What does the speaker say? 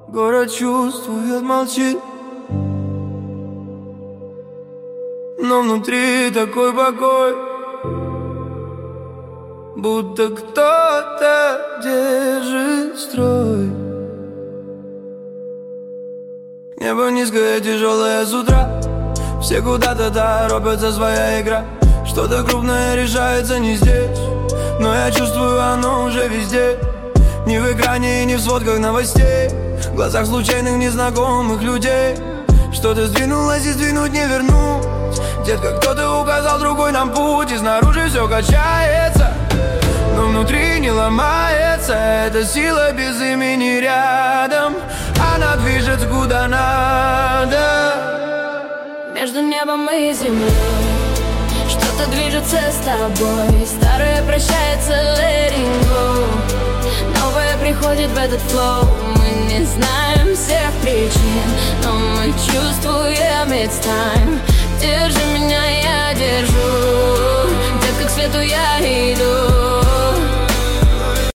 Город чувствует, молчит, но внутри такой покой, будто кто-то держит строй. Небо низкое, тяжелое с утра, все куда-то торопятся, своя игра. Что-то крупное решается не здесь, но я чувствую, оно уже везде. Ни в экране, ни в сводках новостей, в глазах случайных незнакомых людей. Что-то сдвинулось и сдвинуть не вернуть. Детка, кто-то указал другой нам путь, и снаружи все качается, но внутри не ломается. Эта сила без имени рядом, она движется куда надо. Между небом и землей что-то движется с тобой. Старое прощается, letting go. Новое приходит в этот флоу. Мы не знаем всех причин, но мы чувствуем it's time. Держи меня, я держу. Детка, к свету я